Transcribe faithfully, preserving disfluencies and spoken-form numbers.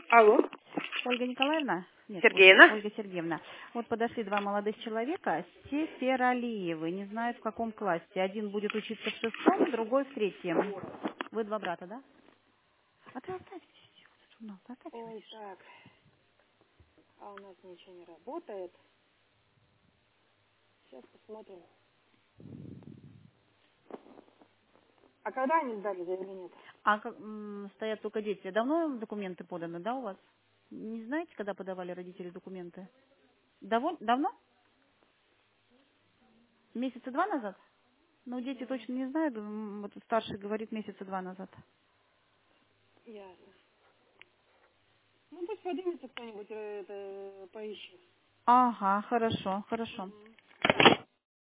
Алло. Ольга Николаевна? Нет, Сергеевна? Ольга, Ольга Сергеевна. Вот подошли два молодых человека, Сефералиевы, не знаю в каком классе. Один будет учиться в шестом, другой в третьем. Вы два брата, да? А ты оставь журнал, оставь. Ой, так. А у нас ничего не работает. Сейчас посмотрим. А когда они сдали заявление? А как, м, стоят только дети. Давно документы поданы, да, у вас? Не знаете, когда подавали родители документы? Давно? Давно? Месяца два назад? Ну, дети точно не знают. м, Вот старший говорит месяца два назад. Ясно. Ну, пусть поднимется кто-нибудь, э, это, поищет. Ага, хорошо, хорошо. Мгм.